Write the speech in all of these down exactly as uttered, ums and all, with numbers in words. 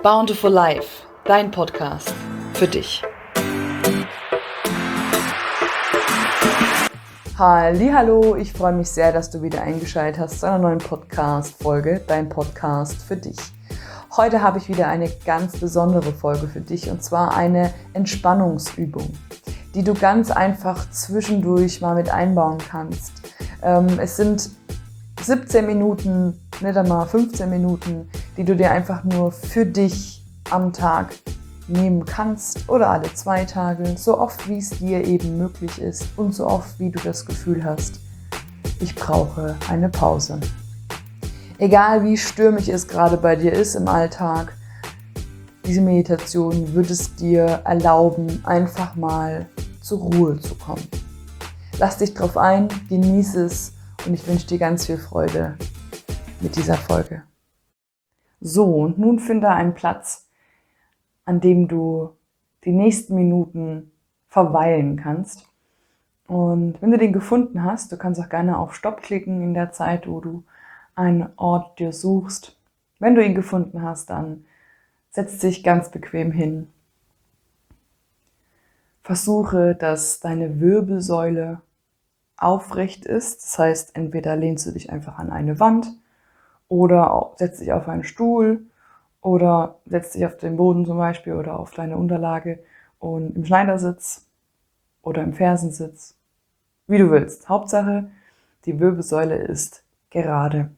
Bountiful Life, dein Podcast für dich. Hallihallo, ich freue mich sehr, dass du wieder eingeschaltet hast zu einer neuen Podcast-Folge, dein Podcast für dich. Heute habe ich wieder eine ganz besondere Folge für dich und zwar eine Entspannungsübung, die du ganz einfach zwischendurch mal mit einbauen kannst. Ähm, es sind siebzehn Minuten, nicht einmal fünfzehn Minuten, die du dir einfach nur für dich am Tag nehmen kannst oder alle zwei Tage, so oft wie es dir eben möglich ist und so oft wie du das Gefühl hast, ich brauche eine Pause. Egal wie stürmisch es gerade bei dir ist im Alltag, diese Meditation wird es dir erlauben, einfach mal zur Ruhe zu kommen. Lass dich drauf ein, genieße es und ich wünsche dir ganz viel Freude mit dieser Folge. So, und nun finde einen Platz, an dem du die nächsten Minuten verweilen kannst. Und wenn du den gefunden hast, du kannst auch gerne auf Stopp klicken in der Zeit, wo du einen Ort dir suchst. Wenn du ihn gefunden hast, dann setz dich ganz bequem hin. Versuche, dass deine Wirbelsäule aufrecht ist. Das heißt, entweder lehnst du dich einfach an eine Wand oder setzt dich auf einen Stuhl oder setzt dich auf den Boden zum Beispiel oder auf deine Unterlage und im Schneidersitz oder im Fersensitz, wie du willst. Hauptsache, die Wirbelsäule ist gerade.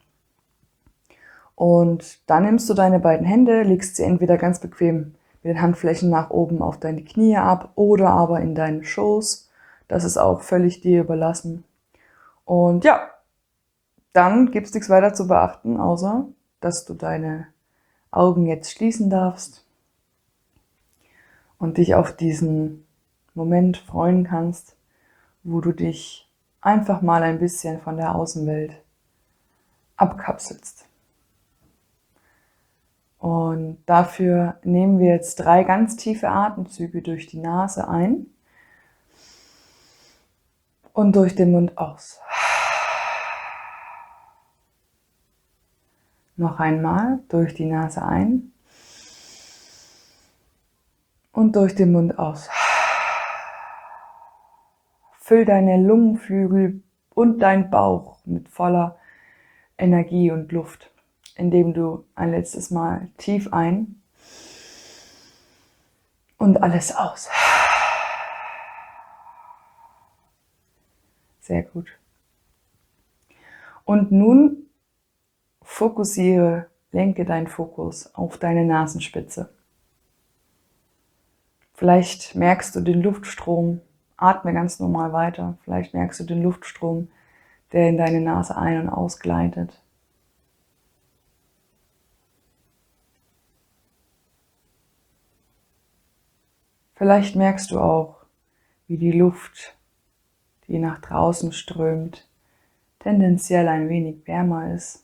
Und dann nimmst du deine beiden Hände, legst sie entweder ganz bequem mit den Handflächen nach oben auf deine Knie ab oder aber in deinen Schoß. Das ist auch völlig dir überlassen. Und ja, dann gibt es nichts weiter zu beachten, außer dass du deine Augen jetzt schließen darfst und dich auf diesen Moment freuen kannst, wo du dich einfach mal ein bisschen von der Außenwelt abkapselst. Und dafür nehmen wir jetzt drei ganz tiefe Atemzüge durch die Nase ein und durch den Mund aus. Noch einmal durch die Nase ein und durch den Mund aus. Füll deine Lungenflügel und dein Bauch mit voller Energie und Luft, indem du ein letztes Mal tief ein und alles aus. Sehr gut. Und nun fokussiere, lenke deinen Fokus auf deine Nasenspitze. Vielleicht merkst du den Luftstrom, atme ganz normal weiter. Vielleicht merkst du den Luftstrom, der in deine Nase ein- und ausgleitet. Vielleicht merkst du auch, wie die Luft, die nach draußen strömt, tendenziell ein wenig wärmer ist.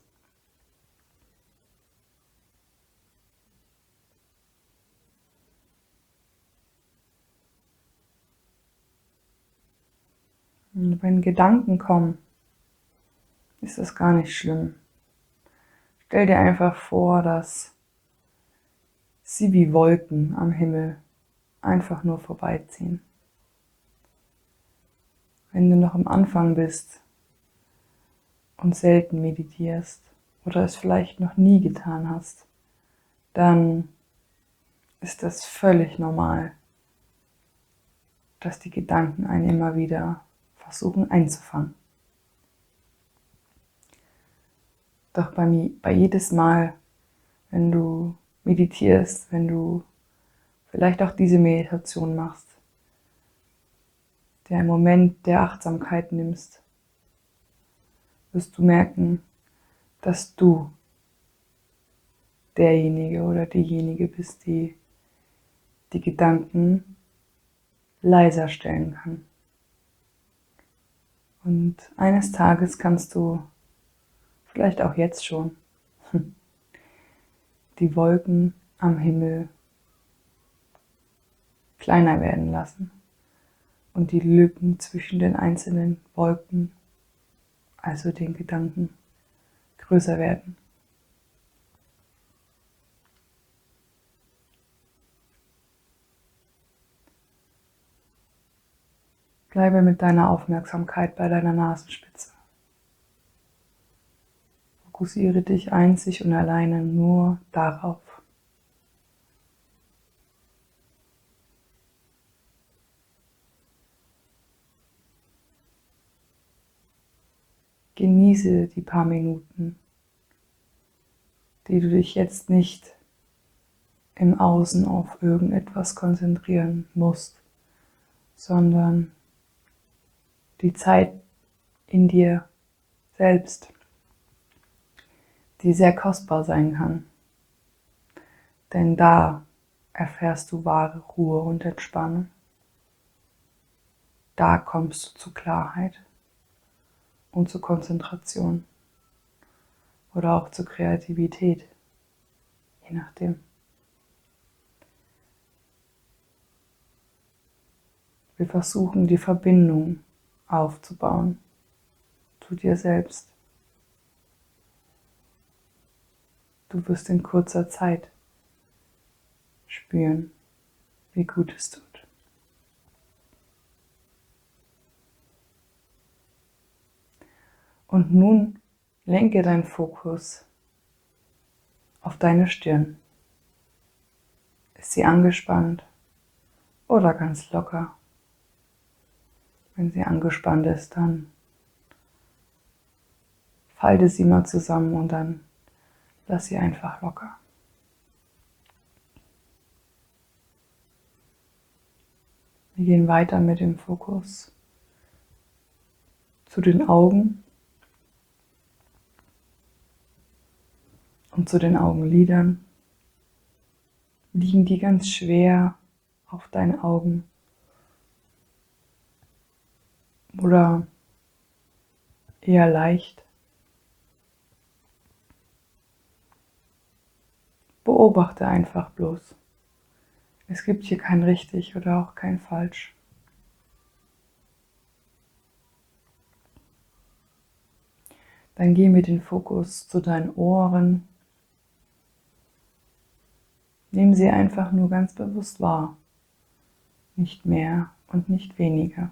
Und wenn Gedanken kommen, ist das gar nicht schlimm. Stell dir einfach vor, dass sie wie Wolken am Himmel einfach nur vorbeiziehen. Wenn du noch am Anfang bist und selten meditierst oder es vielleicht noch nie getan hast, dann ist das völlig normal, dass die Gedanken einen immer wieder versuchen einzufangen. Doch bei, mir, bei jedes Mal, wenn du meditierst, wenn du vielleicht auch diese Meditation machst, der Moment der Achtsamkeit nimmst, wirst du merken, dass du derjenige oder diejenige bist, die die Gedanken leiser stellen kann. Und eines Tages kannst du, vielleicht auch jetzt schon, die Wolken am Himmel kleiner werden lassen und die Lücken zwischen den einzelnen Wolken, also den Gedanken, größer werden. Bleibe mit deiner Aufmerksamkeit bei deiner Nasenspitze. Fokussiere dich einzig und alleine nur darauf. Genieße die paar Minuten, die du dich jetzt nicht im Außen auf irgendetwas konzentrieren musst, sondern die Zeit in dir selbst, die sehr kostbar sein kann. Denn da erfährst du wahre Ruhe und Entspannung. Da kommst du zu Klarheit und zur Konzentration oder auch zur Kreativität, je nachdem. Wir versuchen, die Verbindung aufzubauen zu dir selbst. Du wirst in kurzer Zeit spüren, wie gut es tut. Und nun lenke deinen Fokus auf deine Stirn. Ist sie angespannt oder ganz locker? Wenn sie angespannt ist, dann falte sie mal zusammen und dann lass sie einfach locker. Wir gehen weiter mit dem Fokus zu den Augen und zu den Augenlidern. Liegen die ganz schwer auf deinen Augen oder eher leicht? Beobachte einfach bloß. Es gibt hier kein richtig oder auch kein falsch. Dann geh mit dem Fokus zu deinen Ohren. Nimm sie einfach nur ganz bewusst wahr. Nicht mehr und nicht weniger.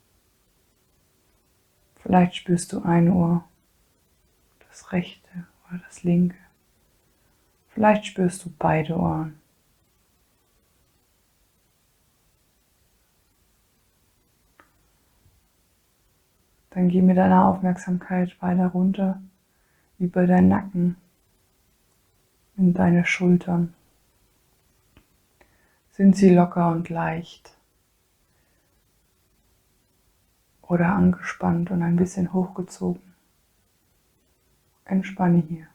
Vielleicht spürst du ein Ohr, das rechte oder das linke. Vielleicht spürst du beide Ohren. Dann geh mit deiner Aufmerksamkeit weiter runter über deinen Nacken in deine Schultern. Sind sie locker und leicht oder angespannt und ein bisschen hochgezogen? Entspanne hier.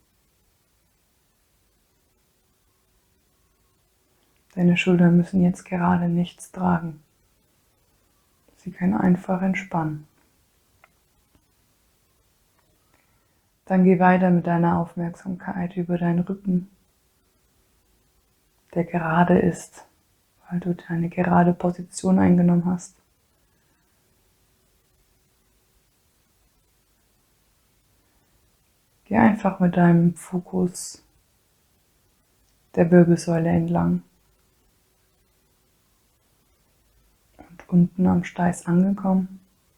Deine Schultern müssen jetzt gerade nichts tragen. Sie können einfach entspannen. Dann geh weiter mit deiner Aufmerksamkeit über deinen Rücken, der gerade ist, weil du eine gerade Position eingenommen hast. Geh einfach mit deinem Fokus der Wirbelsäule entlang. Und unten am Steiß angekommen,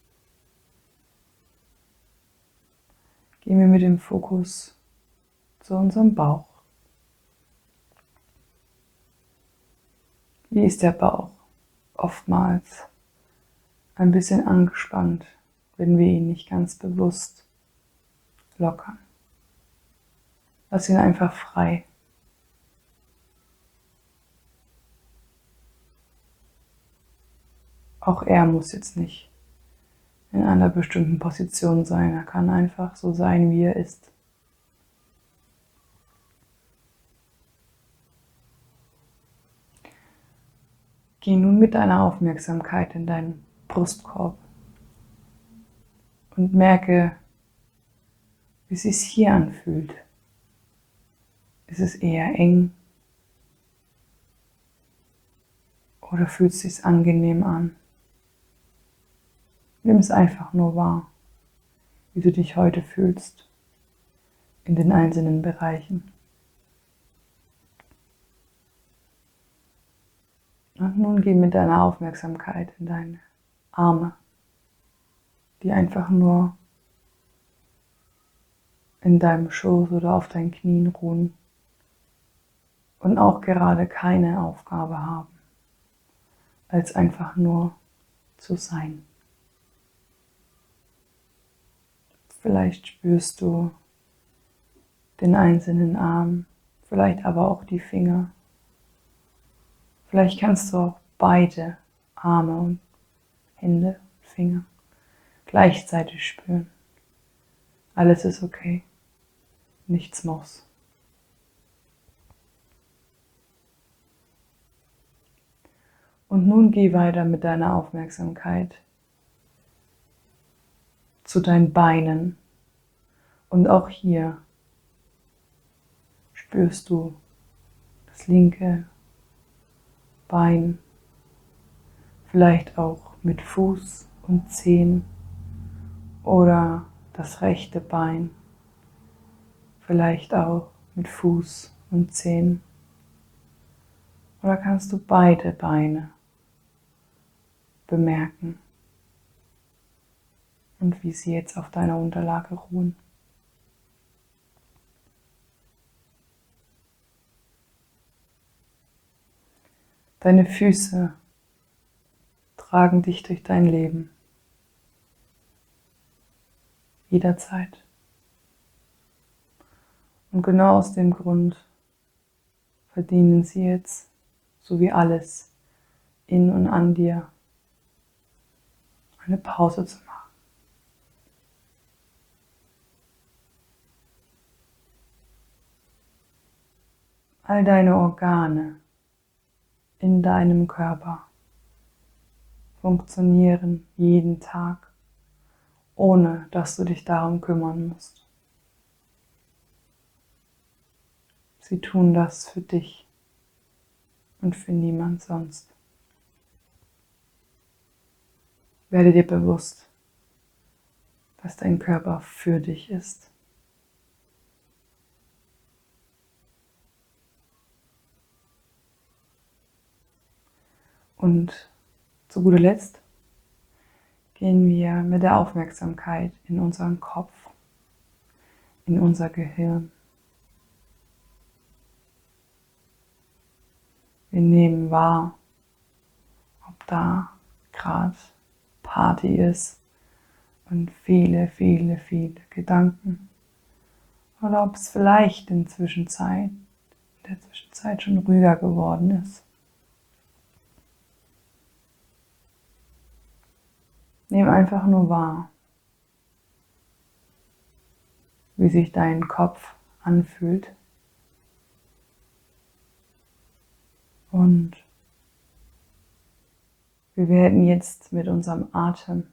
gehen wir mit dem Fokus zu unserem Bauch. Wie ist der Bauch? Oftmals ein bisschen angespannt, wenn wir ihn nicht ganz bewusst lockern. Lass ihn einfach frei. Auch er muss jetzt nicht in einer bestimmten Position sein. Er kann einfach so sein, wie er ist. Geh nun mit deiner Aufmerksamkeit in deinen Brustkorb und merke, wie es sich hier anfühlt. Ist es eher eng oder fühlt es sich angenehm an? Nimm es einfach nur wahr, wie du dich heute fühlst in den einzelnen Bereichen. Und nun geh mit deiner Aufmerksamkeit in deine Arme, die einfach nur in deinem Schoß oder auf deinen Knien ruhen und auch gerade keine Aufgabe haben, als einfach nur zu sein. Vielleicht spürst du den einzelnen Arm, vielleicht aber auch die Finger. Vielleicht kannst du auch beide Arme und Hände, Finger gleichzeitig spüren. Alles ist okay, nichts muss. Und nun geh weiter mit deiner Aufmerksamkeit zu deinen Beinen. Und auch hier spürst du das linke Bein, vielleicht auch mit Fuß und Zehen oder das rechte Bein, vielleicht auch mit Fuß und Zehen. Oder kannst du beide Beine bemerken und wie sie jetzt auf deiner Unterlage ruhen. Deine Füße tragen dich durch dein Leben. Jederzeit. Und genau aus dem Grund verdienen sie jetzt, so wie alles in und an dir, eine Pause zu machen. All deine Organe in deinem Körper funktionieren jeden Tag, ohne dass du dich darum kümmern musst. Sie tun das für dich und für niemand sonst. Werde dir bewusst, dass dein Körper für dich ist. Und zu guter Letzt gehen wir mit der Aufmerksamkeit in unseren Kopf, in unser Gehirn. Wir nehmen wahr, ob da gerade Party ist und viele, viele, viele Gedanken. Oder ob es vielleicht in, Zwischenzeit, in der Zwischenzeit schon ruhiger geworden ist. Nimm einfach nur wahr, wie sich dein Kopf anfühlt. Und wir werden jetzt mit unserem Atem,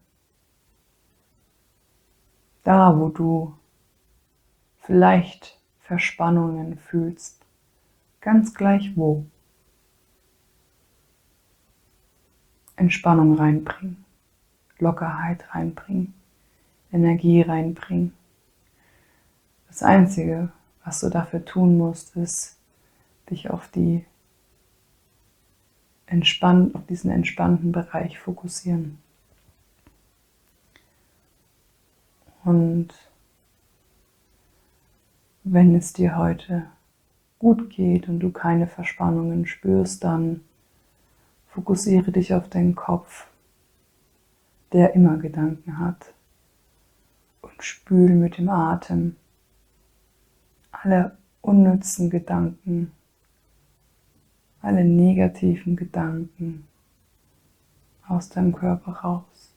da wo du vielleicht Verspannungen fühlst, ganz gleich wo, Entspannung reinbringen, Lockerheit reinbringen, Energie reinbringen. Das Einzige, was du dafür tun musst, ist, dich auf die entspannt, auf diesen entspannten Bereich fokussieren. Und wenn es dir heute gut geht und du keine Verspannungen spürst, dann fokussiere dich auf deinen Kopf, der immer Gedanken hat, und spül mit dem Atem alle unnützen Gedanken, alle negativen Gedanken aus deinem Körper raus.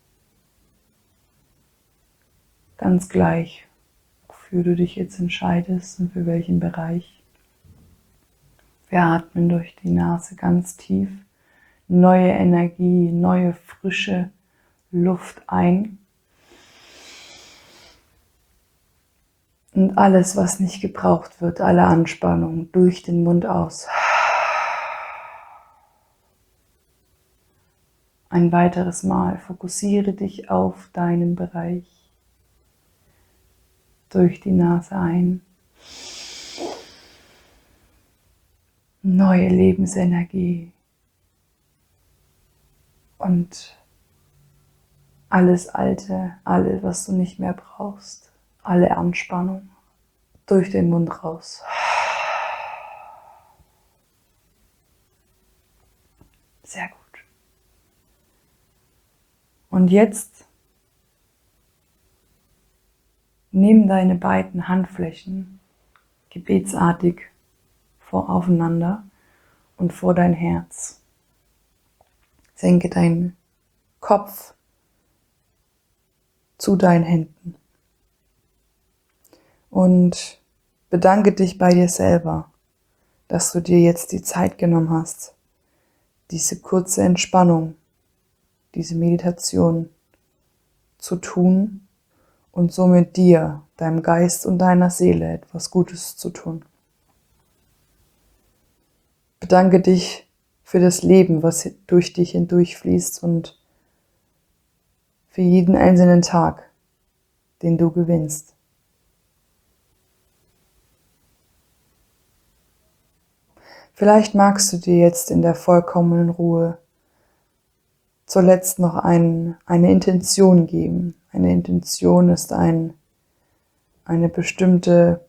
Ganz gleich, wofür du dich jetzt entscheidest und für welchen Bereich. Wir atmen durch die Nase ganz tief neue Energie, neue frische Luft ein. Und alles, was nicht gebraucht wird, alle Anspannung durch den Mund aus. Ein weiteres Mal fokussiere dich auf deinen Bereich. Durch die Nase ein. Neue Lebensenergie. Und alles Alte, alles, was du nicht mehr brauchst, alle Anspannung durch den Mund raus. Sehr gut. Und jetzt nimm deine beiden Handflächen gebetsartig vor aufeinander und vor dein Herz. Senke deinen Kopf zu deinen Händen und bedanke dich bei dir selber, dass du dir jetzt die Zeit genommen hast, diese kurze Entspannung, diese Meditation zu tun und somit dir, deinem Geist und deiner Seele etwas Gutes zu tun. Bedanke dich für das Leben, was durch dich hindurchfließt und für jeden einzelnen Tag, den du gewinnst. Vielleicht magst du dir jetzt in der vollkommenen Ruhe zuletzt noch ein, eine Intention geben. Eine Intention ist ein, eine bestimmte,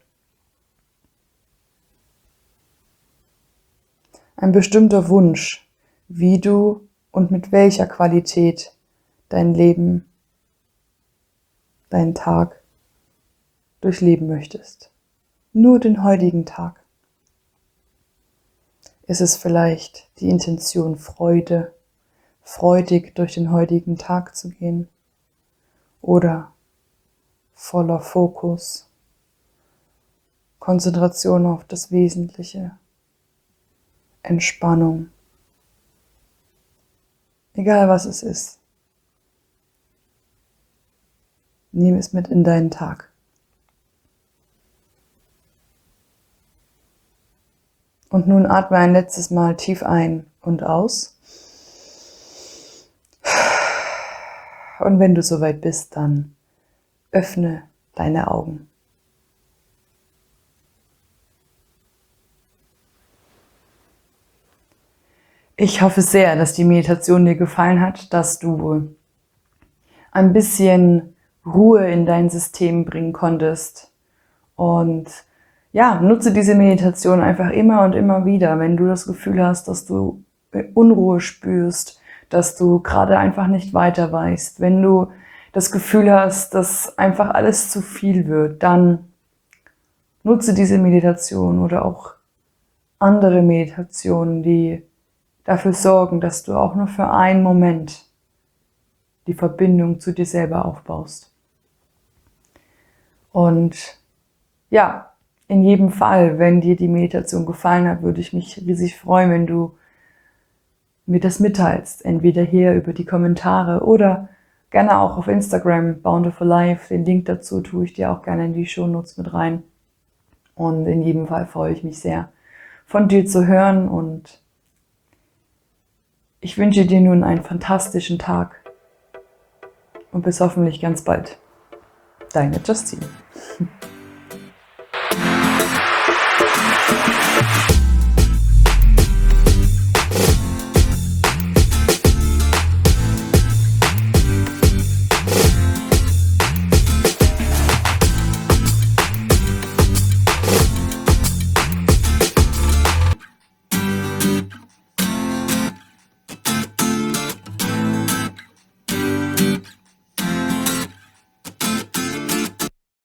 ein bestimmter Wunsch, wie du und mit welcher Qualität dein Leben, deinen Tag durchleben möchtest. Nur den heutigen Tag. Ist es vielleicht die Intention Freude, freudig durch den heutigen Tag zu gehen? Oder voller Fokus, Konzentration auf das Wesentliche, Entspannung. Egal was es ist, nimm es mit in deinen Tag. Und nun atme ein letztes Mal tief ein und aus. Und wenn du soweit bist, dann öffne deine Augen. Ich hoffe sehr, dass die Meditation dir gefallen hat, dass du ein bisschen Ruhe in dein System bringen konntest. Und ja, nutze diese Meditation einfach immer und immer wieder, wenn du das Gefühl hast, dass du Unruhe spürst, dass du gerade einfach nicht weiter weißt. Wenn du das Gefühl hast, dass einfach alles zu viel wird, dann nutze diese Meditation oder auch andere Meditationen, die dafür sorgen, dass du auch nur für einen Moment die Verbindung zu dir selber aufbaust. Und ja, in jedem Fall, wenn dir die Meditation gefallen hat, würde ich mich riesig freuen, wenn du mir das mitteilst. Entweder hier über die Kommentare oder gerne auch auf Instagram, Bountiful Life. Den Link dazu tue ich dir auch gerne in die Shownotes mit rein. Und in jedem Fall freue ich mich sehr, von dir zu hören. Und ich wünsche dir nun einen fantastischen Tag. Und bis hoffentlich ganz bald. Deine Justine.